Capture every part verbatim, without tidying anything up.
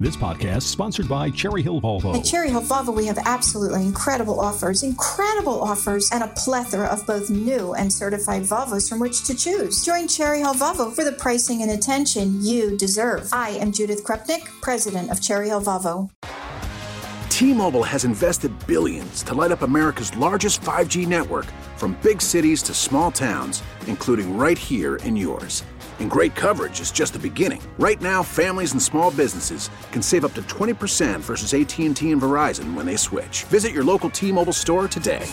This podcast is sponsored by Cherry Hill Volvo. At Cherry Hill Volvo, we have absolutely incredible offers, incredible offers, and a plethora of both new and certified Volvos from which to choose. Join Cherry Hill Volvo for the pricing and attention you deserve. I am Judith Krupnik, president of Cherry Hill Volvo. T-Mobile has invested billions to light up America's largest five G network, from big cities to small towns, including right here in yours. And great coverage is just the beginning. Right now, families and small businesses can save up to twenty percent versus A T and T and Verizon when they switch. Visit your local T-Mobile store today.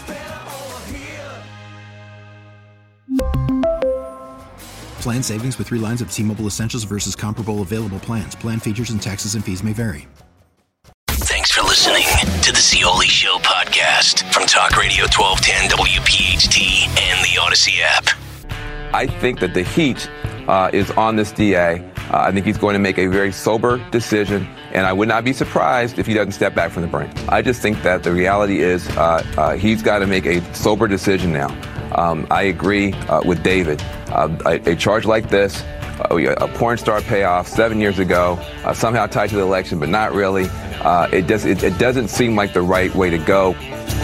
Plan savings with three lines of T-Mobile Essentials versus comparable available plans. Plan features and taxes and fees may vary. Thanks for listening to the Zeoli Show podcast from Talk Radio twelve ten W P H T and the Odyssey app. I think that the heat uh, is on this D A. Uh, I think he's going to make a very sober decision, and I would not be surprised if he doesn't step back from the brink. I just think that the reality is uh, uh, he's got to make a sober decision now. Um, I agree uh, with David. Uh, a, a charge like this, uh, a porn star payoff seven years ago, uh, somehow tied to the election, but not really. Uh, it, does, it, it doesn't seem like the right way to go.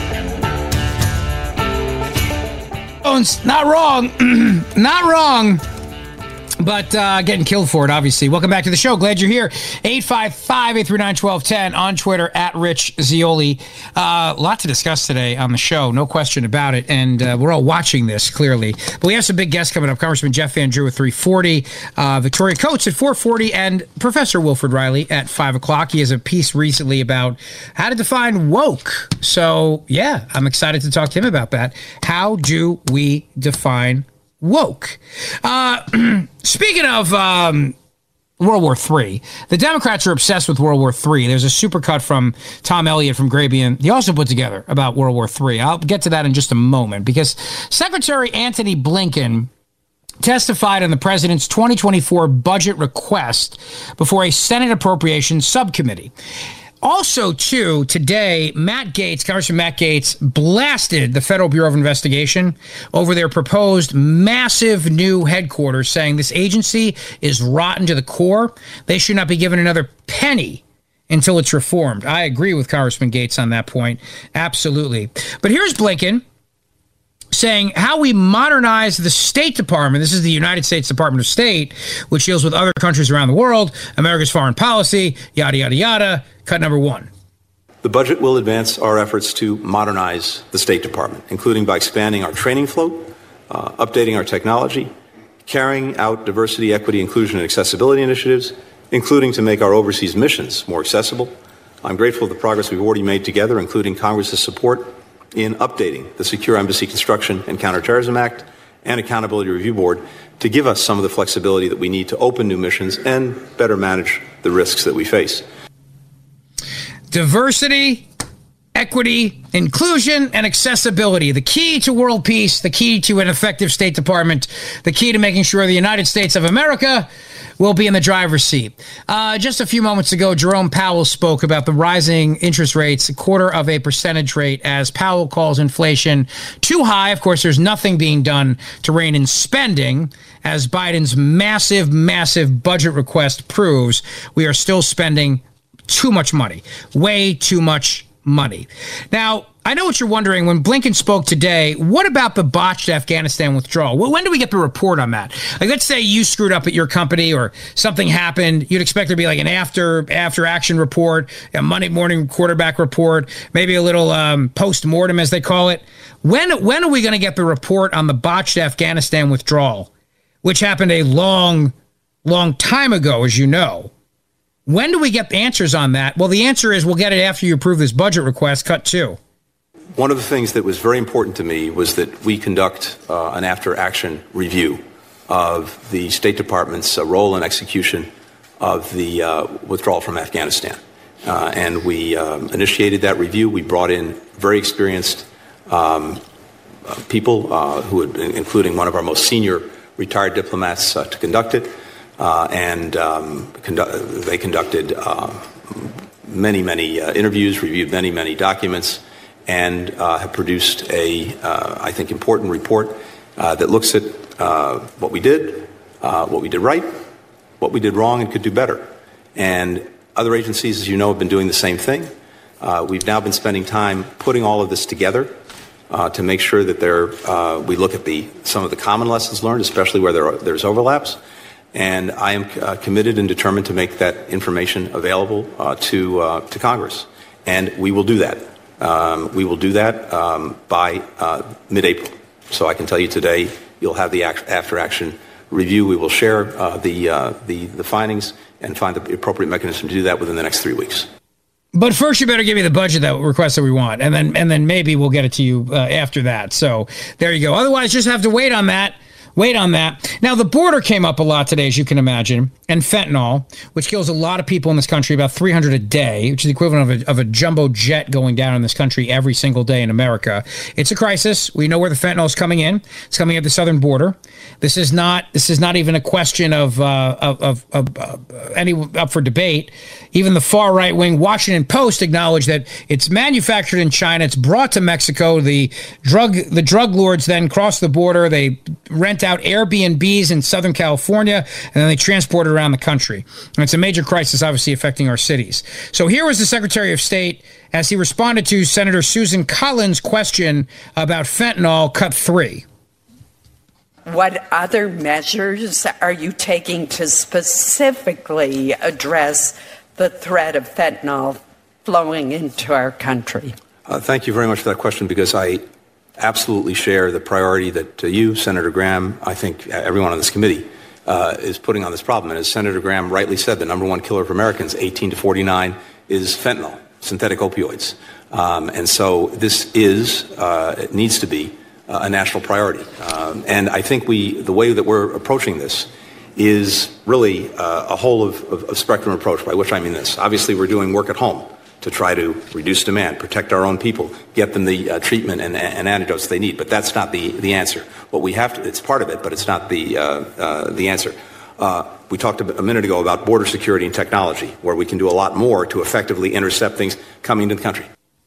Not wrong. Not wrong. But uh, getting killed for it, obviously. Welcome back to the show. Glad you're here. eight five five, eight three nine, one two one zero on Twitter, at Rich Zeoli. A uh, lot to discuss today on the show, no question about it. And uh, we're all watching this, clearly. But we have some big guests coming up. Congressman Jeff Van Drew at three forty, uh, Victoria Coates at four forty, and Professor Wilfred Riley at five o'clock. He has a piece recently about how to define woke. So, yeah, I'm excited to talk to him about that. How do we define woke? Uh, speaking of um, World War Three, the Democrats are obsessed with World War Three. There's a supercut from Tom Elliott from Grabien. He also put together about World War Three. I'll get to that in just a moment, because Secretary Antony Blinken testified on the president's twenty twenty-four budget request before a Senate Appropriations Subcommittee. Also, too, today, Matt Gaetz, Congressman Matt Gaetz, blasted the Federal Bureau of Investigation over their proposed massive new headquarters, saying this agency is rotten to the core. They should not be given another penny until it's reformed. I agree with Congressman Gaetz on that point. Absolutely. But here's Blinken saying how we modernize the State Department. This is the United States Department of State, which deals with other countries around the world, America's foreign policy, yada, yada, yada. Cut number one. The budget will advance our efforts to modernize the State Department, including by expanding our training float, uh, updating our technology, carrying out diversity, equity, inclusion, and accessibility initiatives, including to make our overseas missions more accessible. I'm grateful for the progress we've already made together, including Congress's support in updating the Secure Embassy Construction and Counterterrorism Act and Accountability Review Board to give us some of the flexibility that we need to open new missions and better manage the risks that we face. Diversity, equity, inclusion, and accessibility. The key to world peace, the key to an effective State Department, the key to making sure the United States of America will be in the driver's seat. Uh, just a few moments ago, Jerome Powell spoke about the rising interest rates, a quarter of a percentage rate, as Powell calls inflation too high. Of course, there's nothing being done to rein in spending. As Biden's massive, massive budget request proves, we are still spending too much money, way too much money. Now, I know what you're wondering. When Blinken spoke today, what about the botched Afghanistan withdrawal? When do we get the report on that? Like, let's say you screwed up at your company or something happened. You'd expect there to be like an after after action report, a Monday morning quarterback report, maybe a little um, post-mortem, as they call it. When, when are we going to get the report on the botched Afghanistan withdrawal, which happened a long, long time ago, as you know? When do we get the answers on that? Well, the answer is we'll get it after you approve this budget request, cut two. One of the things that was very important to me was that we conduct uh, an after-action review of the State Department's uh, role and execution of the uh, withdrawal from Afghanistan. Uh, and we um, initiated that review. We brought in very experienced um, uh, people, uh, who had, including one of our most senior retired diplomats, uh, to conduct it. Uh, and um, condu- they conducted uh, many, many uh, interviews, reviewed many, many documents, and uh, have produced a, uh, I think, important report uh, that looks at uh, what we did, uh, what we did right, what we did wrong, and could do better. And Other agencies, as you know, have been doing the same thing. Uh, we've now been spending time putting all of this together uh, to make sure that there, uh, we look at the some of the common lessons learned, especially where there are, there's overlaps. And I am uh, committed and determined to make that information available uh, to uh, to Congress. And we will do that. Um, we will do that um, by uh, mid-April. So I can tell you today, you'll have the act- after-action review. We will share uh, the, uh, the the findings and find the appropriate mechanism to do that within the next three weeks. But first, you better give me the budget that request that we want, and then and then maybe we'll get it to you uh, after that. So there you go. Otherwise, just have to wait on that. Wait on that. Now, the border came up a lot today, as you can imagine, and fentanyl, which kills a lot of people in this country, about three hundred a day, which is the equivalent of a, of a jumbo jet going down in this country every single day in America. It's a crisis. We know where the fentanyl is coming in. It's coming at the southern border. This is not this is not even a question of uh, of, of, of uh, any up for debate. Even the far right wing Washington Post acknowledged that it's manufactured in China. It's brought to Mexico. The drug the drug lords then cross the border. They rent out Airbnbs in Southern California, and then they transport it around the country. And it's a major crisis, obviously, affecting our cities. So here was the Secretary of State as he responded to Senator Susan Collins' question about fentanyl, cut three. What other measures are you taking to specifically address the threat of fentanyl flowing into our country? Uh, thank you very much for that question, because I absolutely share the priority that uh, you, Senator Graham, I think everyone on this committee uh, is putting on this problem. And as Senator Graham rightly said, the number one killer of Americans, eighteen to forty-nine, is fentanyl, synthetic opioids. Um, and so this is, uh, it needs to be uh, a national priority. Um, and I think we, the way that we're approaching this is really uh, a whole of, of, of spectrum approach, by which I mean this. Obviously, we're doing work at home to try to reduce demand, protect our own people, get them the uh, treatment and, and antidotes they need. But that's not the, the answer. What we have to, it's part of it, but it's not the, uh, uh, the answer. Uh, we talked a minute ago about border security and technology, where we can do a lot more to effectively intercept things coming into the country.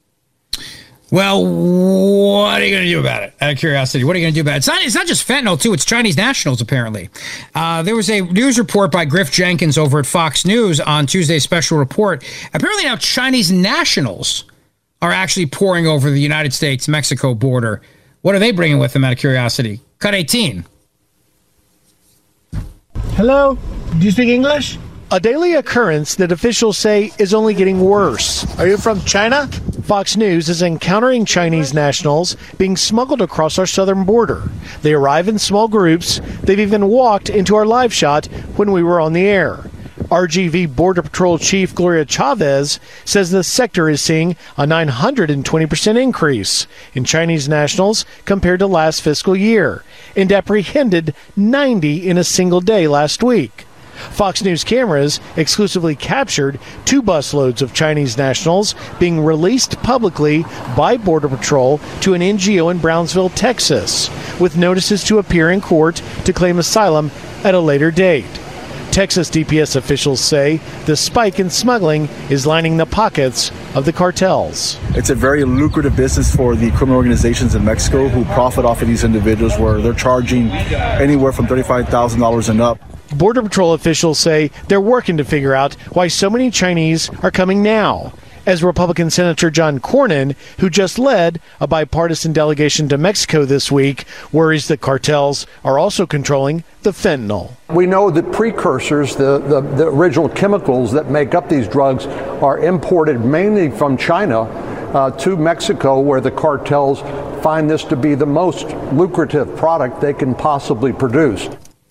Well, what are you going to do about it? Out of curiosity, what are you going to do about it? It's not, it's not just fentanyl, too. It's Chinese nationals, apparently. Uh, there was a news report by Griff Jenkins over at Fox News on Tuesday's special report. Apparently now Chinese nationals are actually pouring over the United States-Mexico border. What are they bringing with them, out of curiosity? Cut eighteen. Hello? Do you speak English? A daily occurrence that officials say is only getting worse. Are you from China? Fox News is encountering Chinese nationals being smuggled across our southern border. They arrive in small groups. They've even walked into our live shot when we were on the air. R G V Border Patrol Chief Gloria Chavez says the sector is seeing a nine hundred twenty percent increase in Chinese nationals compared to last fiscal year, and apprehended ninety in a single day last week. Fox News cameras exclusively captured two busloads of Chinese nationals being released publicly by Border Patrol to an N G O in Brownsville, Texas, with notices to appear in court to claim asylum at a later date. Texas D P S officials say the spike in smuggling is lining the pockets of the cartels. It's a very lucrative business for the criminal organizations in Mexico who profit off of these individuals, where they're charging anywhere from thirty-five thousand dollars and up. Border Patrol officials say they're working to figure out why so many Chinese are coming now, as Republican Senator John Cornyn, who just led a bipartisan delegation to Mexico this week, worries that cartels are also controlling the fentanyl. We know that precursors, the, the, the original chemicals that make up these drugs, are imported mainly from China uh, to Mexico, where the cartels find this to be the most lucrative product they can possibly produce.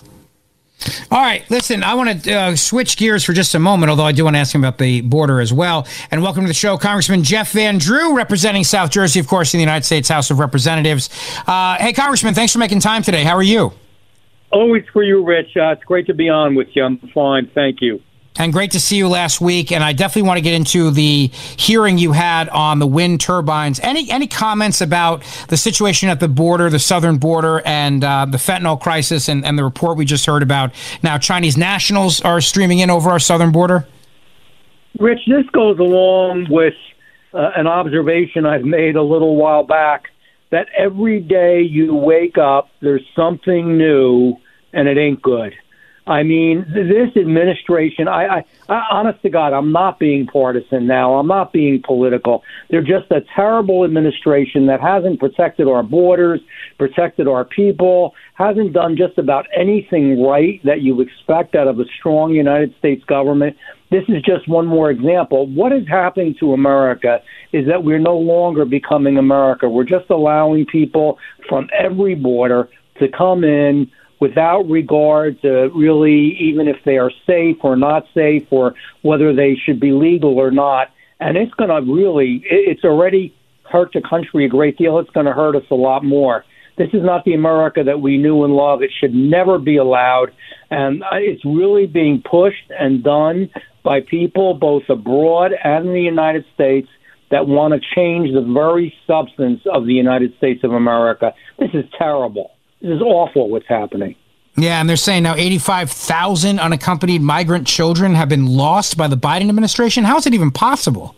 All right, listen, I want to uh, switch gears for just a moment, although I do want to ask him about the border as well. And welcome to the show, Congressman Jeff Van Drew, representing South Jersey, of course, in the United States House of Representatives. Uh, hey, Congressman, thanks for making time today. How are you? Always for you, Rich. Uh, it's great to be on with you. I'm fine. Thank you. And great to see you last week. And I definitely want to get into the hearing you had on the wind turbines. Any any comments about the situation at the border, the southern border, and uh, the fentanyl crisis and, and the report we just heard about? Now, Chinese nationals are streaming in over our southern border? Rich, this goes along with uh, an observation I've made a little while back, that every day you wake up, there's something new, and it ain't good. I mean, this administration, I, I, I, honest to God, I'm not being partisan now. I'm not being political. They're just a terrible administration that hasn't protected our borders, protected our people, hasn't done just about anything right that you expect out of a strong United States government. This is just one more example. What is happening to America is that we're no longer becoming America. We're just allowing people from every border to come in without regard to really even if they are safe or not safe or whether they should be legal or not. And it's going to really, it's already hurt the country a great deal. It's going to hurt us a lot more. This is not the America that we knew and loved. It should never be allowed. And it's really being pushed and done by people both abroad and in the United States that want to change the very substance of the United States of America. This is terrible. This is awful what's happening. Yeah, and they're saying now eighty-five thousand unaccompanied migrant children have been lost by the Biden administration. How is it even possible?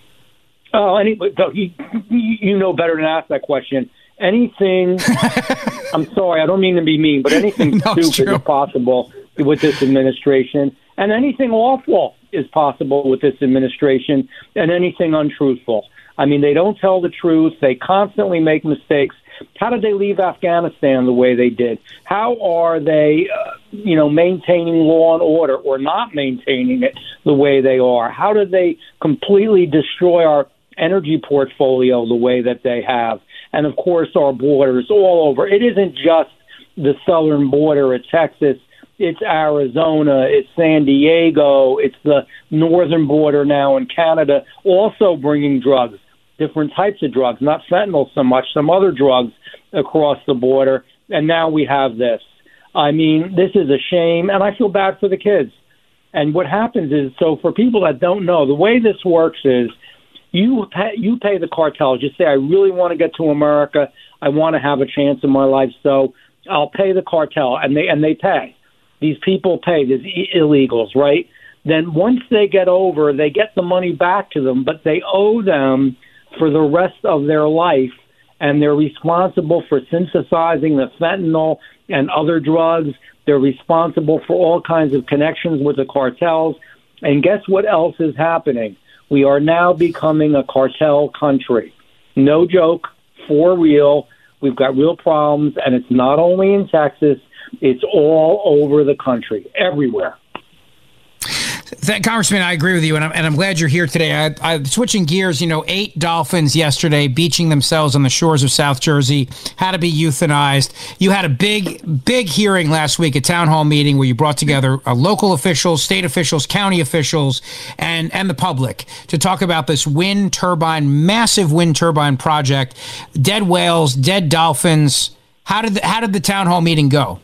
Oh, any, you, you know better than to ask that question. Anything, I'm sorry, I don't mean to be mean, but anything no, stupid is possible with this administration, and anything awful is possible with this administration, and anything untruthful. I mean, they don't tell the truth. They constantly make mistakes. How did they leave Afghanistan the way they did? How are they, uh, you know, maintaining law and order or not maintaining it the way they are? How did they completely destroy our energy portfolio the way that they have? And, of course, our borders all over. It isn't just the southern border at Texas. It's Arizona. It's San Diego. It's the northern border now in Canada, also bringing drugs. Different types of drugs, not fentanyl so much, some other drugs across the border. And now we have this. I mean, this is a shame, and I feel bad for the kids. And what happens is, so for people that don't know, the way this works is you pay, you pay the cartels. You say, I really want to get to America. I want to have a chance in my life, so I'll pay the cartel. And they and they pay. These people pay, these illegals, right? Then once they get over, they get the money back to them, but they owe them for the rest of their life, and they're responsible for synthesizing the fentanyl and other drugs. They're responsible for all kinds of connections with the cartels. And guess what else is happening? We are now becoming a cartel country. No joke, for real. We've got real problems, and it's not only in Texas, it's all over the country, everywhere. That, Congressman, I agree with you, and I'm, and I'm glad you're here today. I, I, switching gears, you know, eight dolphins yesterday beaching themselves on the shores of South Jersey had to be euthanized. You had a big, big hearing last week, a town hall meeting where you brought together uh, local officials, state officials, county officials, and, and the public to talk about this wind turbine, massive wind turbine project, dead whales, dead dolphins. How did the, how did the town hall meeting go?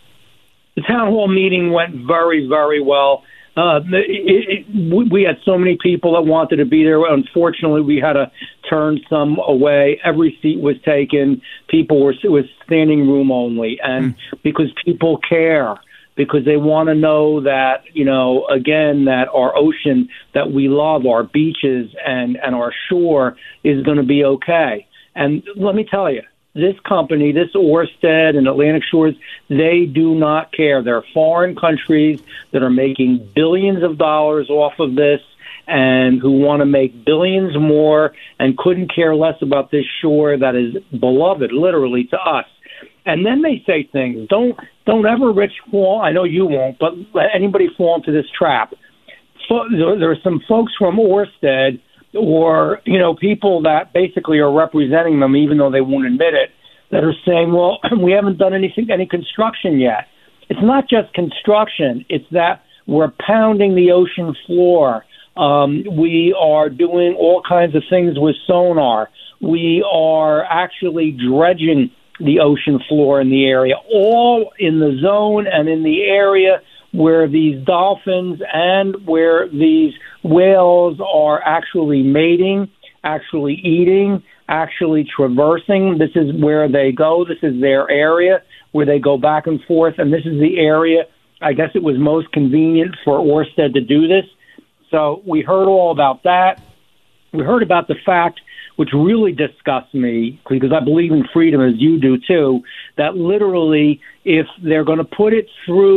The town hall meeting went very, very well. Uh, it, it, we had so many people that wanted to be there. Unfortunately, we had to turn some away. Every seat was taken. People were it was standing room only, and mm. because people care, because they want to know that, you know, again, that our ocean that we love, our beaches and and our shore is going to be okay. And let me tell you, this company, this Ørsted and Atlantic Shores, they do not care. They're foreign countries that are making billions of dollars off of this and who want to make billions more and couldn't care less about this shore that is beloved, literally, to us. And then they say things. Don't don't ever, Rich, fall. I know you won't, but let anybody fall into this trap. So, there are some folks from Ørsted or, you know, people that basically are representing them, even though they won't admit it, that are saying, well, we haven't done anything, any construction yet. It's not just construction. It's that we're pounding the ocean floor. Um, we are doing all kinds of things with sonar. We are actually dredging the ocean floor in the area, all in the zone and in the area where these dolphins and where these whales are actually mating, actually eating, actually traversing. This is where they go. This is their area where they go back and forth. And this is the area, I guess it was most convenient for Ørsted to do this. So we heard all about that. We heard about the fact, which really disgusts me, because I believe in freedom as you do too, that literally if they're going to put it through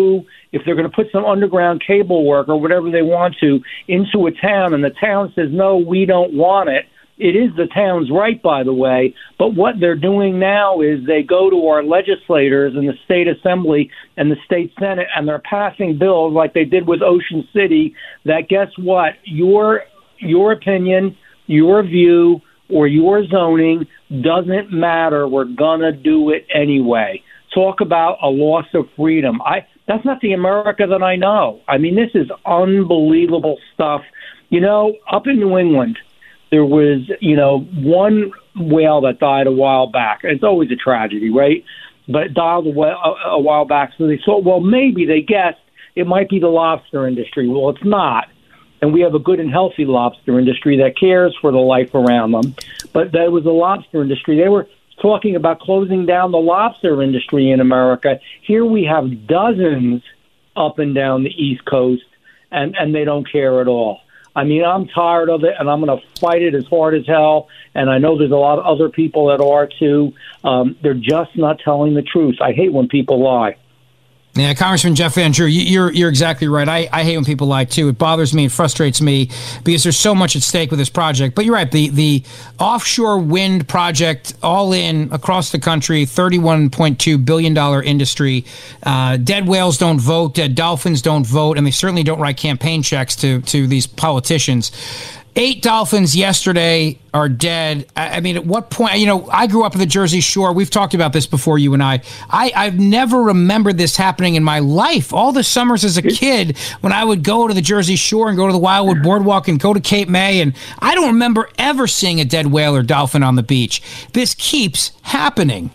if they're going to put some underground cable work or whatever they want to into a town and the town says, no, we don't want it, it is the town's right, by the way. But what they're doing now is they go to our legislators in the state assembly and the state senate, and they're passing bills like they did with Ocean City that, guess what, your your opinion, your view, or your zoning doesn't matter. We're going to do it anyway. Talk about a loss of freedom. I That's not the America that I know. I mean, this is unbelievable stuff. You know, up in New England, there was, you know, one whale that died a while back. It's always a tragedy, right? But it died a while, a while back. So they thought, well, maybe they guessed it might be the lobster industry. Well, it's not. And we have a good and healthy lobster industry that cares for the life around them. But that was the lobster industry. They were talking about closing down the lobster industry in America. Here we have dozens up and down the East Coast, and, and they don't care at all. I mean, I'm tired of it, and I'm going to fight it as hard as hell, and I know there's a lot of other people that are too. Um, they're just not telling the truth. I hate when people lie. Yeah, Congressman Jeff Van Drew, you're you're exactly right. I, I hate when people lie, too. It bothers me and frustrates me because there's so much at stake with this project. But you're right, the, the offshore wind project, all in, across the country, thirty-one point two billion dollars industry. Uh, dead whales don't vote, dead dolphins don't vote, and they certainly don't write campaign checks to, to these politicians. Eight dolphins yesterday are dead. I, I mean, at what point, you know, I grew up in the Jersey Shore. We've talked about this before, you and I. I. I've never remembered this happening in my life. All the summers as a kid, when I would go to the Jersey Shore and go to the Wildwood Boardwalk and go to Cape May, and I don't remember ever seeing a dead whale or dolphin on the beach. This keeps happening.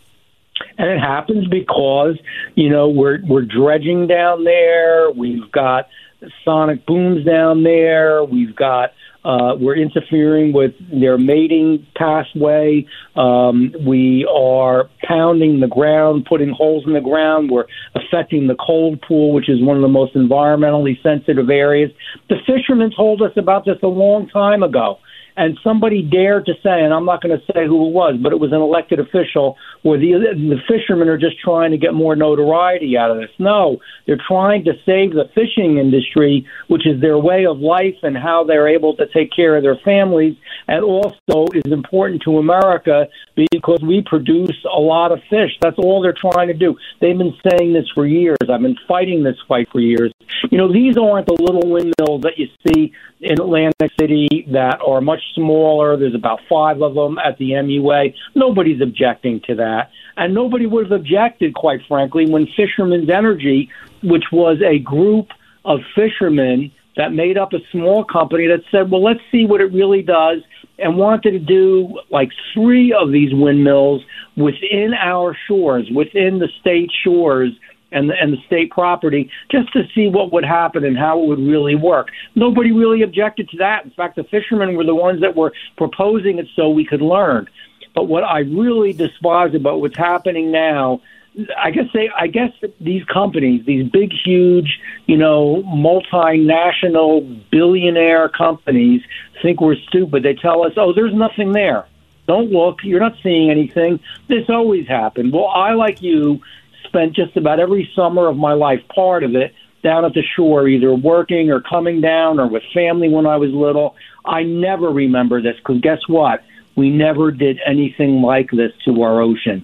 And it happens because, you know, we're we're dredging down there. We've got sonic booms down there. We've got Uh, we're interfering with their mating pathway. Um, we are pounding the ground, putting holes in the ground. We're affecting the cold pool, which is one of the most environmentally sensitive areas. The fishermen told us about this a long time ago. And somebody dared to say, and I'm not going to say who it was, but it was an elected official, where the the fishermen are just trying to get more notoriety out of this. No, they're trying to save the fishing industry, which is their way of life and how they're able to take care of their families, and also is important to America because we produce a lot of fish. That's all they're trying to do. They've been saying this for years. I've been fighting this fight for years. You know, these aren't the little windmills that you see in Atlantic City that are much smaller. There's about five of them at the M U A. Nobody's objecting to that. And nobody would have objected, quite frankly, when Fishermen's Energy, which was a group of fishermen that made up a small company that said, well, let's see what it really does, and wanted to do like three of these windmills within our shores, within the state shores, and the, and the state property, just to see what would happen and how it would really work. Nobody really objected to that. In fact, the fishermen were the ones that were proposing it so we could learn. But what I really despise about what's happening now, I guess they, I guess these companies, these big, huge, you know, multinational billionaire companies think we're stupid. They tell us, oh, there's nothing there. Don't look. You're not seeing anything. This always happened. Well, I, like you, spent just about every summer of my life, part of it, down at the shore, either working or coming down or with family when I was little. I never remember this because guess what? We never did anything like this to our ocean.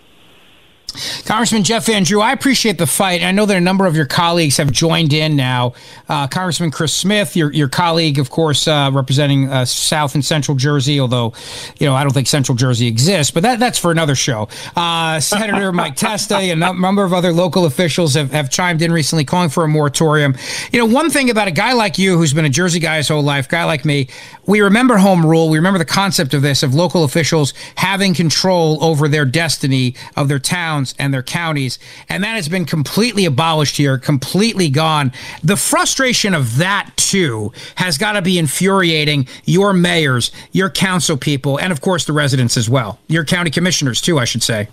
Congressman Jeff Van Drew, I appreciate the fight. I know that a number of your colleagues have joined in now. Uh, Congressman Chris Smith, your your colleague, of course, uh, representing uh, South and Central Jersey, although, you know, I don't think Central Jersey exists, but that that's for another show. Uh, Senator Mike Testa and a number of other local officials have, have chimed in recently calling for a moratorium. You know, one thing about a guy like you who's been a Jersey guy his whole life, guy like me, we remember home rule. We remember the concept of this, of local officials having control over their destiny of their towns and their counties, and that has been completely abolished here, completely gone. The frustration of that, too, has got to be infuriating your mayors, your council people, and, of course, the residents as well. Your county commissioners, too, I should say.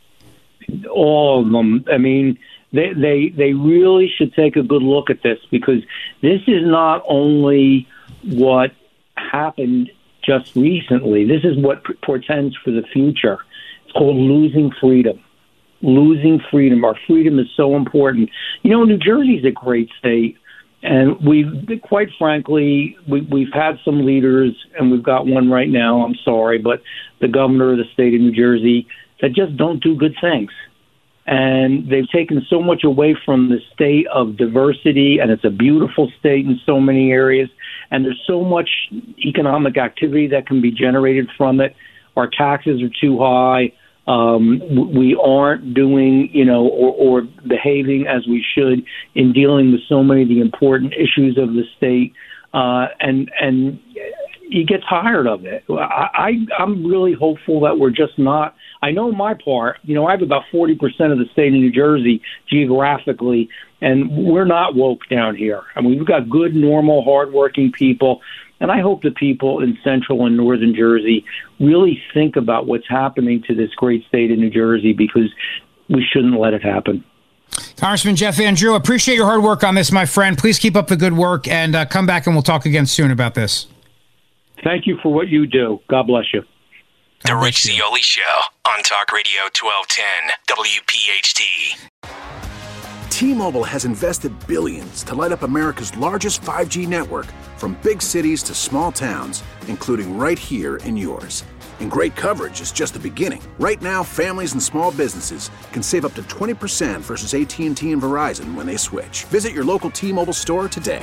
All of them. I mean, they, they, they really should take a good look at this, because this is not only what happened just recently. This is what portends for the future. It's called losing freedom. losing freedom. Our freedom is so important. You know, New Jersey's a great state. And we've, quite frankly, we, we've had some leaders, and we've got one right now, I'm sorry, but the governor of the state of New Jersey that just don't do good things. And they've taken so much away from the state of diversity, and it's a beautiful state in so many areas. And there's so much economic activity that can be generated from it. Our taxes are too high. Um, we aren't doing, you know, or, or behaving as we should in dealing with so many of the important issues of the state. Uh, and, and you get tired of it. I, I, I'm really hopeful that we're just not, I know my part, you know, I have about forty percent of the state of New Jersey geographically, and we're not woke down here. I mean, we've got good, normal, hardworking people. And I hope the people in central and northern Jersey really think about what's happening to this great state of New Jersey, because we shouldn't let it happen. Congressman Jeff Van Drew, appreciate your hard work on this, my friend. Please keep up the good work, and uh, come back and we'll talk again soon about this. Thank you for what you do. God bless you. The Rich Zeoli Show on Talk Radio twelve ten W P H T. T-Mobile has invested billions to light up America's largest five G network, from big cities to small towns, including right here in yours. And great coverage is just the beginning. Right now, families and small businesses can save up to twenty percent versus A T and T and Verizon when they switch. Visit your local T-Mobile store today.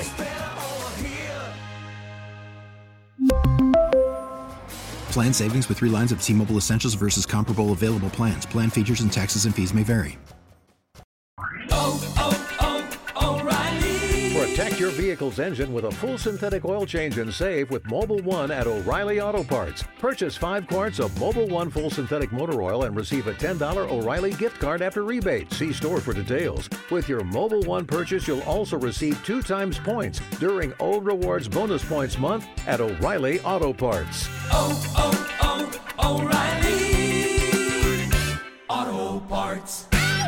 Plan savings with three lines of T-Mobile Essentials versus comparable available plans. Plan features and taxes and fees may vary. Protect your vehicle's engine with a full synthetic oil change and save with Mobil one at O'Reilly Auto Parts. Purchase five quarts of Mobil one full synthetic motor oil and receive a ten dollars O'Reilly gift card after rebate. See store for details. With your Mobil one purchase, you'll also receive two times points during O Rewards Bonus Points Month at O'Reilly Auto Parts. Oh, oh, oh, O'Reilly Auto Parts.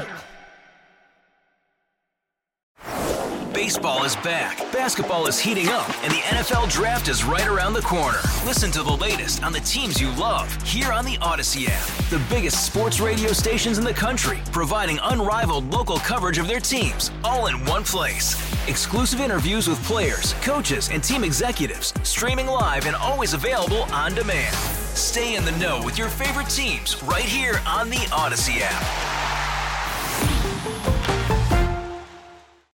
Baseball is back, basketball is heating up, and the N F L Draft is right around the corner. Listen to the latest on the teams you love here on the Odyssey app. The biggest sports radio stations in the country, providing unrivaled local coverage of their teams, all in one place. Exclusive interviews with players, coaches, and team executives, streaming live and always available on demand. Stay in the know with your favorite teams right here on the Odyssey app.